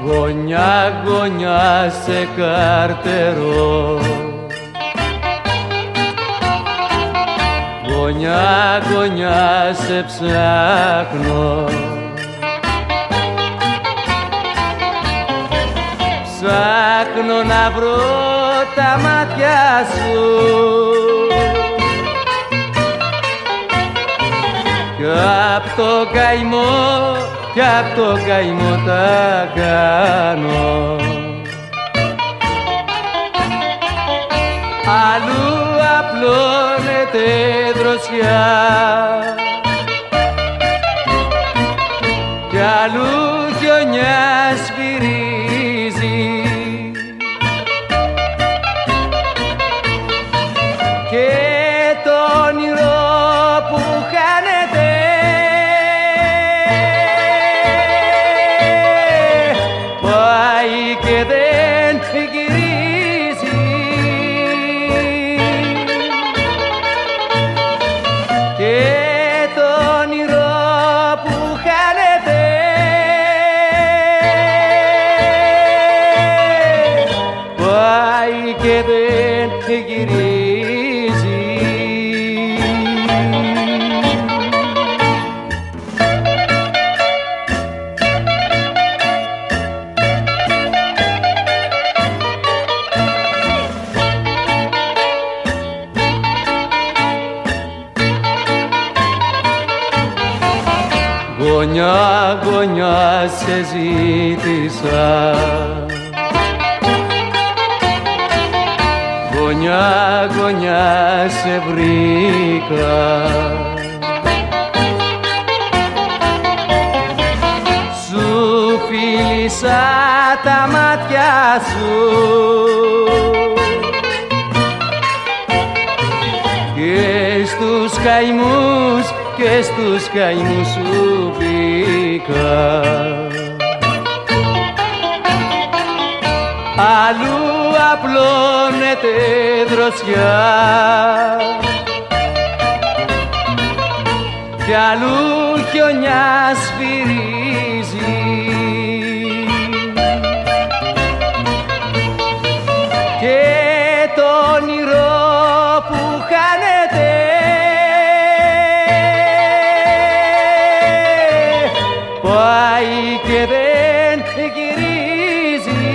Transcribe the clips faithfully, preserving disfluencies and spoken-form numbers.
Γωνιά γωνιά σε καρτερό, γωνιά γωνιά σε ψάχνω, ψάχνω να βρω τα μάτια σου κι απ' το καημό, κι απ' το καημό τα κάνω. Αλλού απλώνεται δροσιά κι αλλού χιονιά σφυρίζει και το όνειρο που χάνεται πάει και δεν γυρίζει και το όνειρο που χάνεται πάει και δεν γυρίζει. Γωνιά γωνιά σε ζήτησα, γωνιά γωνιά σε βρήκα, σου φίλησα τα μάτια σου και στους καημούς και στους καημούς σου μπήκα. Αλλού απλώνεται δροσιά κι αλλού χιονιά σφυρίζει και το όνειρο που χάνεται πάει και δεν γυρίζει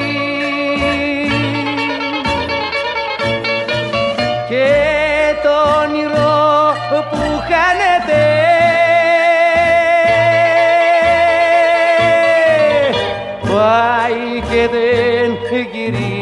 και το όνειρο που χάνεται πάει και δεν γυρίζει.